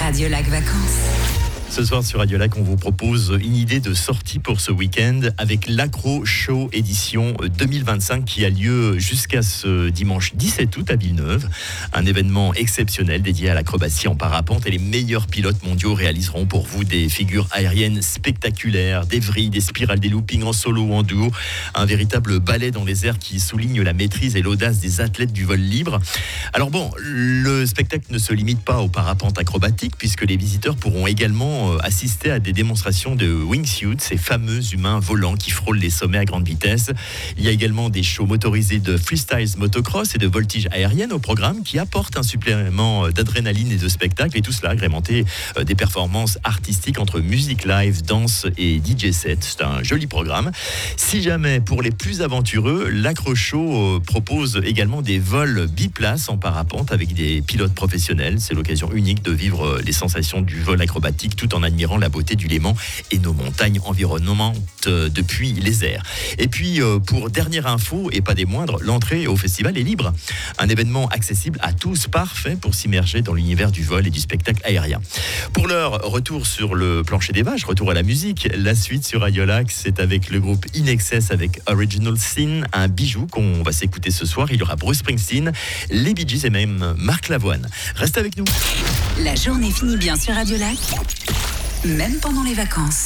Radio Lac Vacances. Ce soir sur Radio Lac, on vous propose une idée de sortie pour ce week-end avec l'Acro Show édition 2025 qui a lieu jusqu'à ce dimanche 17 août à Villeneuve. Un événement exceptionnel dédié à l'acrobatie en parapente et les meilleurs pilotes mondiaux réaliseront pour vous des figures aériennes spectaculaires, des vrilles, des spirales, des loopings en solo ou en duo. Un véritable ballet dans les airs qui souligne la maîtrise et l'audace des athlètes du vol libre. Alors bon, le spectacle ne se limite pas au parapente acrobatique puisque les visiteurs pourront également assister à des démonstrations de wingsuits, ces fameux humains volants qui frôlent les sommets à grande vitesse. Il y a également des shows motorisés de freestyle motocross et de voltige aérienne au programme qui apportent un supplément d'adrénaline et de spectacle, et tout cela agrémenté des performances artistiques entre musique live, danse et DJ set. C'est un joli programme. Si jamais, pour les plus aventureux, l'Acro Show propose également des vols biplaces en parapente avec des pilotes professionnels. C'est l'occasion unique de vivre les sensations du vol acrobatique tout en admirant la beauté du Léman et nos montagnes environnantes depuis les airs. Et puis, pour dernière info, et pas des moindres, l'entrée au festival est libre. Un événement accessible à tous, parfait pour s'immerger dans l'univers du vol et du spectacle aérien. Pour l'heure, retour sur le plancher des vaches, retour à la musique. La suite sur Radio Lac, c'est avec le groupe In Excess avec Original Sin, un bijou qu'on va s'écouter ce soir. Il y aura Bruce Springsteen, les Bee Gees et même Marc Lavoine. Restez avec nous. La journée finit bien sur Radio Lac, même pendant les vacances.